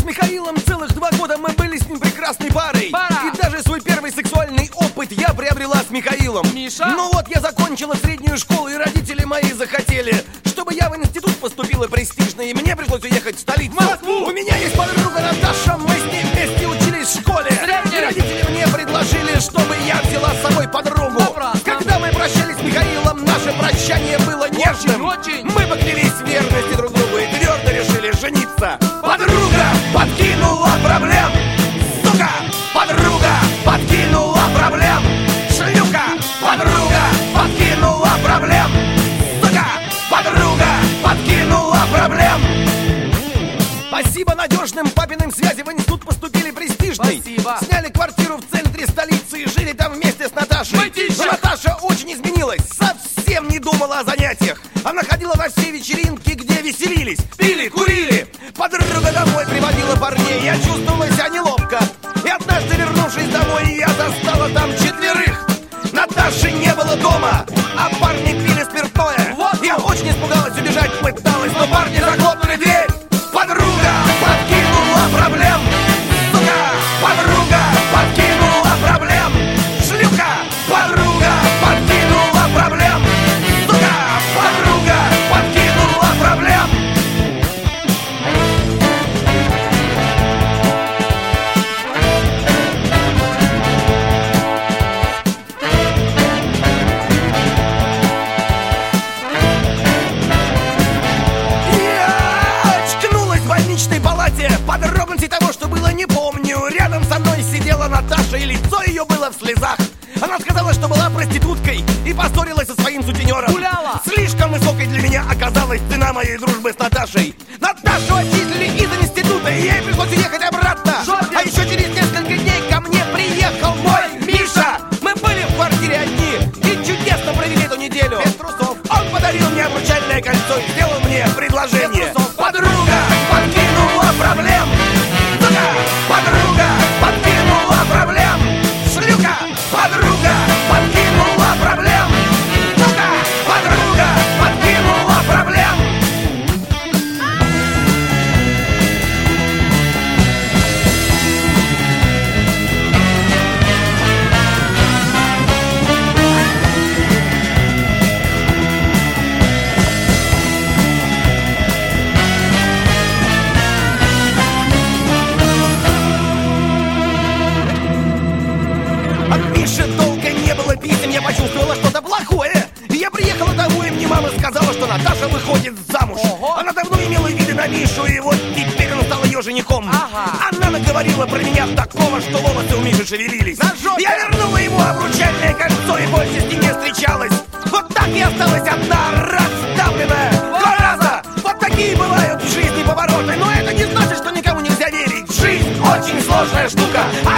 Михаилом целых 2 года мы были с ним прекрасной парой. И даже свой первый сексуальный опыт я приобрела с Михаилом. Миша? Ну вот я закончила среднюю школу, и родители мои захотели, чтобы я в институт поступила престижно, и мне пришлось уехать в столицу. У меня есть подруга Наташа, мы с ней вместе учились в школе. И родители мне предложили, чтобы я взяла с собой подругу. Когда мы прощались с Михаилом, наше прощание было нежным. Очень. Мы поклялись в верности друг другу и твердо решили жениться. Подруга подкинула проблем, сука! Подруга подкинула проблем, шлюха! Подруга подкинула проблем, сука! Подруга подкинула проблем. Спасибо надежным папиным связям в институт поступили престижный. Спасибо. Сняли квартиру в центре столицы и жили там вместе с Наташей. Мытища! Но Наташа очень изменилась, совсем не думала о занятиях. Она ходила на все вечеринки, где веселились, пили, курили. Подруга домой приводила парней, я чувствовала себя неловко. И однажды, вернувшись домой, я застала там 4. Наташи не было дома, а парни пили спиртное. Я очень испугалась, убежать пыталась, но парни захлопнули дверь. Подруга подкинула проблем, сука! Подруга подкинула проблем, шлюха! Подруга подкинула проблем, сука! Подруга подкинула проблем. Я очкнулась в больничной палате. Подробностей того, что было, не помню. Рядом со мной сидела Наташа, и лицо ее было в слезах. Она сказала, что была проституткой и поссорилась со своим сутенером. Гуляла. Слишком высокой для меня оказалась цена моей дружбы с Наташей. Наташу отчислили из института, и ей пришлось уехать обратно. А еще через несколько дней ко мне приехал мой Миша. Мы были в квартире одни и чудесно провели эту неделю. Без трусов. Он подарил мне обручальное кольцо и сделал мне предложение. Подруга подкинула проблем, сука! Подруга подкинула проблем, шлюха! Подруга подкинула проблем, сука! Подруга подкинула проблем. От Миши долго не было писем, я почувствовала что-то плохое. И я приехала домой, и мне мама сказала, что Наташа выходит замуж. Она давно имела виды на Мишу, и вот теперь он стал ее женихом. Она наговорила про меня такого, что волосы у Миши шевелились. Я вернула ему обручальное кольцо и больше с ним не встречалась. Вот так и осталась одна, раздавленная. 2 раза! Вот такие бывают в жизни повороты. Но это не значит, что никому нельзя верить. Жизнь очень сложная штука.